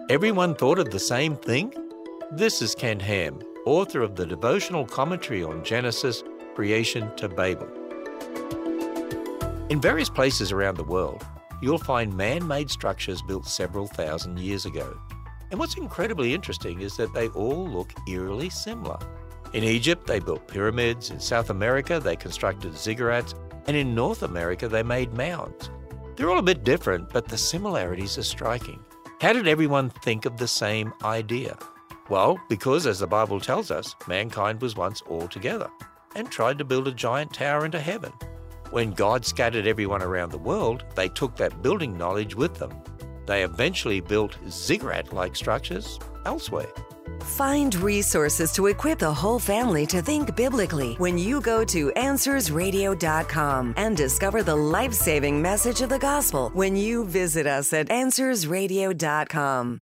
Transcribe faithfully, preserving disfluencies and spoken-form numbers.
Everyone thought of the same thing? This is Ken Ham, author of the devotional commentary on Genesis, Creation to Babel. In various places around the world, you'll find man-made structures built several thousand years ago. And what's incredibly interesting is that they all look eerily similar. In Egypt, they built pyramids. In South America, they constructed ziggurats. And in North America, they made mounds. They're all a bit different, but the similarities are striking. How did everyone think of the same idea? Well, because, as the Bible tells us, mankind was once all together and tried to build a giant tower into heaven. When God scattered everyone around the world, they took that building knowledge with them. They eventually built ziggurat-like structures elsewhere. Find resources to equip the whole family to think biblically when you go to answers radio dot com and discover the life-saving message of the gospel when you visit us at answers radio dot com.